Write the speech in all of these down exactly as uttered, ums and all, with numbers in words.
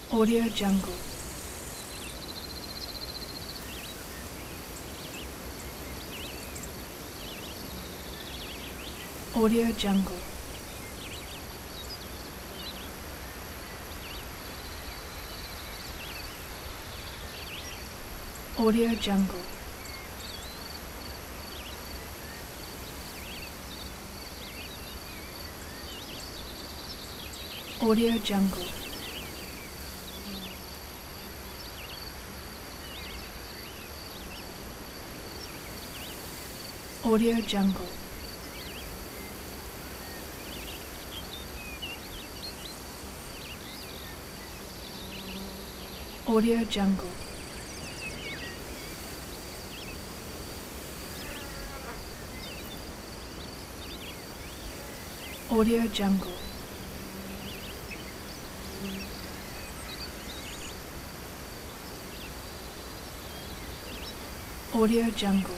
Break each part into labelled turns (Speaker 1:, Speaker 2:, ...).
Speaker 1: Audio Jungle. Audio Jungle. Audio Jungle. Audio Jungle. Audio Jungle. Audio Jungle. Audio Jungle. Audio Jungle.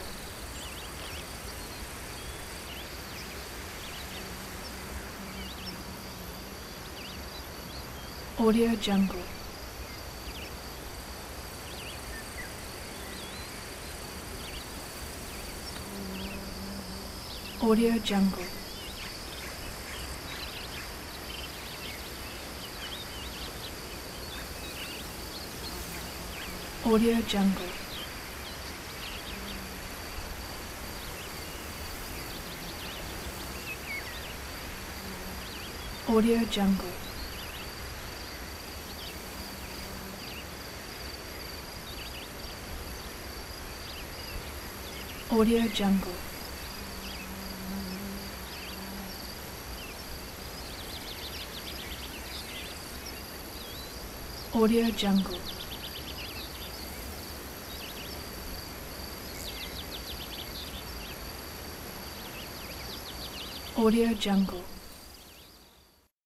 Speaker 1: Audio Jungle. Audio Jungle. Audio Jungle. Audio Jungle. Audio Jungle. Audio Jungle. Audio Jungle.